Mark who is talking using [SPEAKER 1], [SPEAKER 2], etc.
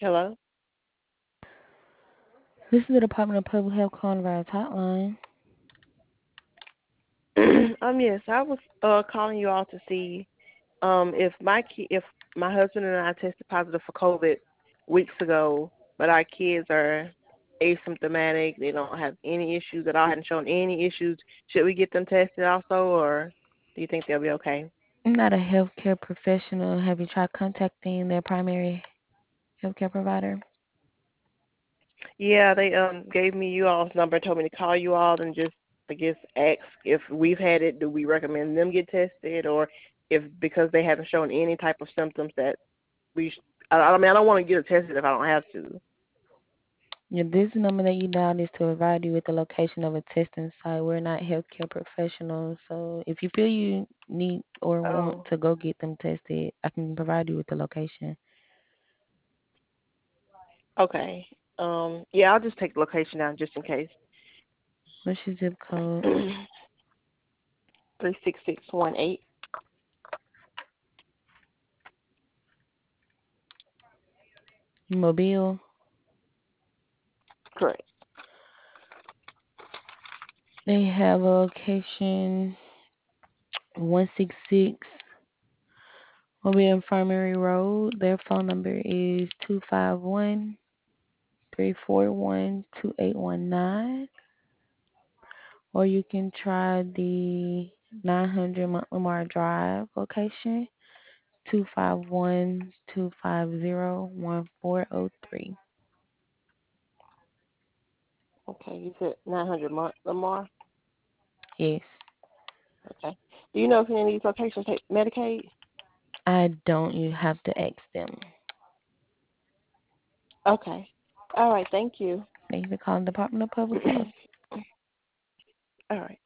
[SPEAKER 1] Hello.
[SPEAKER 2] This is the Department of Public Health coronavirus hotline.
[SPEAKER 1] Yes, I was calling you all to see if my husband and I tested positive for COVID weeks ago, but our kids are asymptomatic. They don't have any issues at all. Hadn't shown any issues. Should we get them tested also, or do you think they'll be okay?
[SPEAKER 2] I'm not a healthcare professional. Have you tried contacting their primary healthcare provider?
[SPEAKER 1] Yeah, they gave me you all's number, told me to call you all and just I guess ask if we've had it, do we recommend them get tested, or if because they haven't shown any type of symptoms that we. I mean, I don't want to get it tested if I don't have to.
[SPEAKER 2] Yeah, this number that you dialed is to provide you with the location of a testing site. We're not healthcare professionals, so if you feel you need or want
[SPEAKER 1] Oh,
[SPEAKER 2] to go get them tested, I can provide you with the location.
[SPEAKER 1] okay. Yeah, I'll just take the location down just in case.
[SPEAKER 2] What's your zip code?
[SPEAKER 1] 36618.
[SPEAKER 2] Mobile.
[SPEAKER 1] Correct.
[SPEAKER 2] They have a location 166 Mobile Infirmary Road. Their phone number is 251-341-2819. Or you can try the 900 Lamar Drive location, 251-250-1403.
[SPEAKER 1] Okay, you said 900 Lamar.
[SPEAKER 2] Yes.
[SPEAKER 1] Okay. Do you know if any of these locations take Medicaid?
[SPEAKER 2] I don't. You have to ask them.
[SPEAKER 1] Okay. All right. Thank you.
[SPEAKER 2] Thank you for calling the Department of Public Health.
[SPEAKER 1] All right.